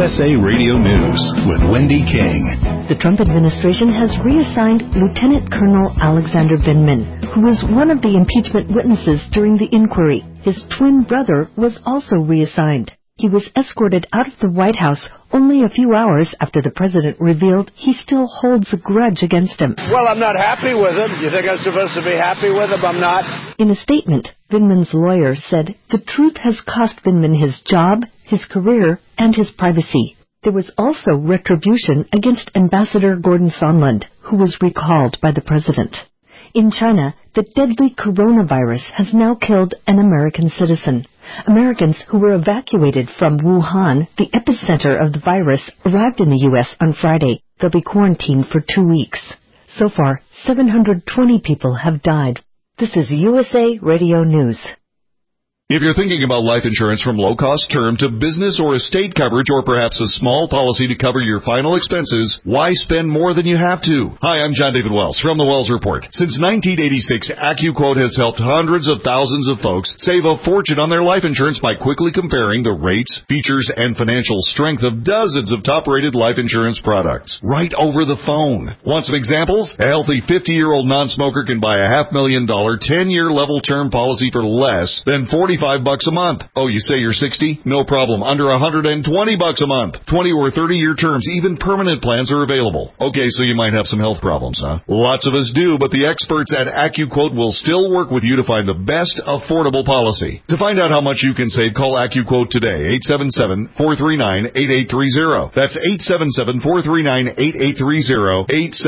USA Radio News with Wendy King. The Trump administration has reassigned Lieutenant Colonel Alexander Vindman, who was one of the impeachment witnesses during the inquiry. His twin brother was also reassigned. He was escorted out of the White House only a few hours after the president revealed he still holds a grudge against him. Well, I'm not happy with him. You think I'm supposed to be happy with him? I'm not. In a statement, Vindman's lawyer said the truth has cost Vindman his job, his career, and his privacy. There was also retribution against Ambassador Gordon Sondland, who was recalled by the president. In China, the deadly coronavirus has now killed an American citizen. Americans who were evacuated from Wuhan, the epicenter of the virus, arrived in the U.S. on Friday. They'll be quarantined for 2 weeks. So far, 720 people have died. This is USA Radio News. If you're thinking about life insurance from low-cost term to business or estate coverage or perhaps a small policy to cover your final expenses, why spend more than you have to? Hi, I'm John David Wells from the Wells Report. Since 1986, AccuQuote has helped hundreds of thousands of folks save a fortune on their life insurance by quickly comparing the rates, features, and financial strength of dozens of top-rated life insurance products right over the phone. Want some examples? A healthy 50-year-old non-smoker can buy a $500,000 10-year level term policy for less than $45 a month. Oh, you say you're 60? No problem. Under $120 a month. 20 or 30-year terms, even permanent plans are available. Okay, so you might have some health problems, huh? Lots of us do, but the experts at AccuQuote will still work with you to find the best affordable policy. To find out how much you can save, call AccuQuote today. 877-439-8830. That's 877-439-8830.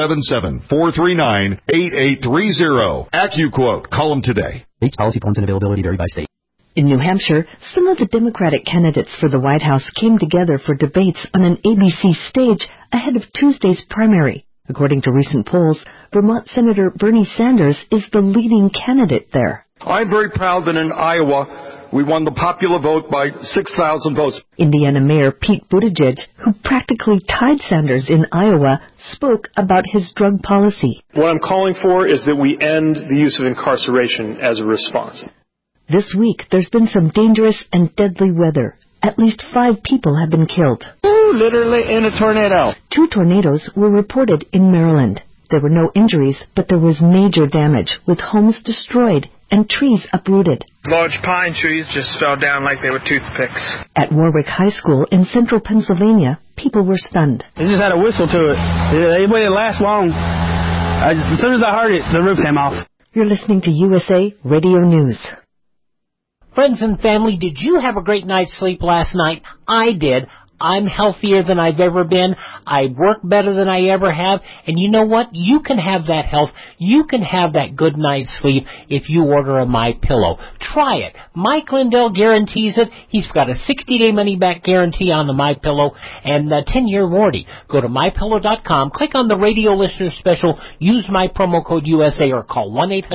877-439-8830. AccuQuote. Call them today. Rates, policy forms, and availability vary by state. In New Hampshire, some of the Democratic candidates for the White House came together for debates on an ABC stage ahead of Tuesday's primary. According to recent polls, Vermont Senator Bernie Sanders is the leading candidate there. I'm very proud that in Iowa, we won the popular vote by 6,000 votes. Indiana Mayor Pete Buttigieg, who practically tied Sanders in Iowa, spoke about his drug policy. What I'm calling for is that we end the use of incarceration as a response. This week, there's been some dangerous and deadly weather. At least 5 people have been killed. Ooh, literally in a tornado. 2 tornadoes were reported in Maryland. There were no injuries, but there was major damage, with homes destroyed and trees uprooted. Large pine trees just fell down like they were toothpicks. At Warwick High School in central Pennsylvania, people were stunned. It just had a whistle to it. It wouldn't last long. As soon as I heard it, the roof came off. You're listening to USA Radio News. Friends and family, did you have a great night's sleep last night? I did. I'm healthier than I've ever been. I work better than I ever have. And you know what? You can have that health. You can have that good night's sleep if you order a MyPillow. Try it. Mike Lindell guarantees it. He's got a 60-day money-back guarantee on the MyPillow and a 10-year warranty. Go to MyPillow.com, click on the radio listener special, use my promo code USA or call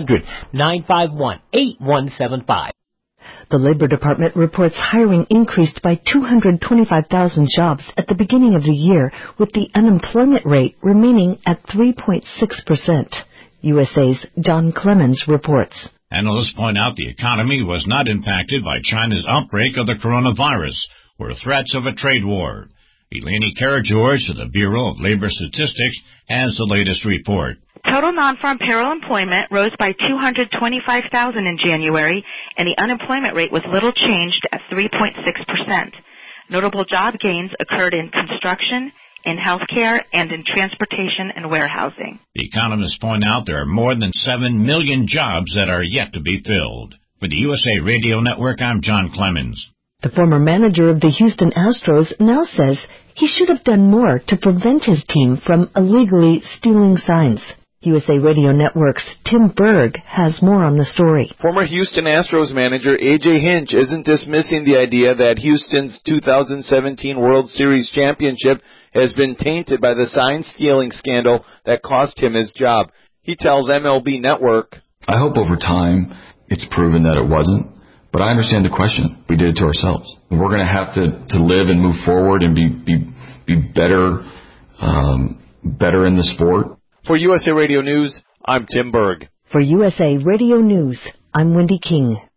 1-800-951-8175. The Labor Department reports hiring increased by 225,000 jobs at the beginning of the year, with the unemployment rate remaining at 3.6%. USA's John Clemens reports. Analysts point out the economy was not impacted by China's outbreak of the coronavirus or threats of a trade war. Eleni Karageorge of the Bureau of Labor Statistics has the latest report. Total non-farm payroll employment rose by 225,000 in January, and the unemployment rate was little changed at 3.6%. Notable job gains occurred in construction, in healthcare, and in transportation and warehousing. The economists point out there are more than 7 million jobs that are yet to be filled. For the USA Radio Network, I'm John Clemens. The former manager of the Houston Astros now says he should have done more to prevent his team from illegally stealing signs. USA Radio Network's Tim Berg has more on the story. Former Houston Astros manager A.J. Hinch isn't dismissing the idea that Houston's 2017 World Series championship has been tainted by the sign-stealing scandal that cost him his job. He tells MLB Network, I hope over time it's proven that it wasn't, but I understand the question. We did it to ourselves. We're going to have to live and move forward and be better in the sport. For USA Radio News, I'm Tim Berg. For USA Radio News, I'm Wendy King.